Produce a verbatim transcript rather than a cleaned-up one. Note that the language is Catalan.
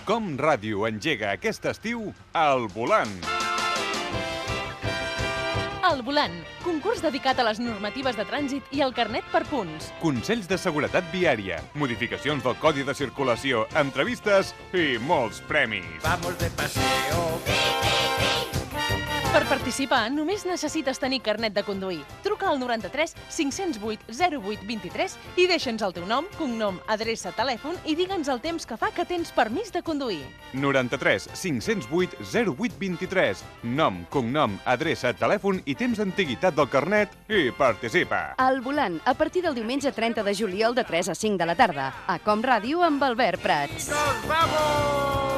Com Ràdio engega aquest estiu al volant. Al volant, concurs dedicat a les normatives de trànsit i al carnet per punts. Consells de seguretat viària, modificacions del codi de circulació, entrevistes i molts premis. Vamos de paseo. Per participar, només necessites tenir carnet de conduir. Truca al noranta-tres cinc-cents vuit zero vuit vint-i-tres i deixa'ns el teu nom, cognom, adreça, telèfon i digue'ns el temps que fa que tens permís de conduir. noranta-tres cinc-cents vuit zero vuit vint-i-tres. Nom, cognom, adreça, telèfon i temps d'antiguitat del carnet i participa. Al volant, a partir del diumenge trenta de juliol de tres a cinc de la tarda. A Com Ràdio amb Albert Prats. ¡Nos vamos!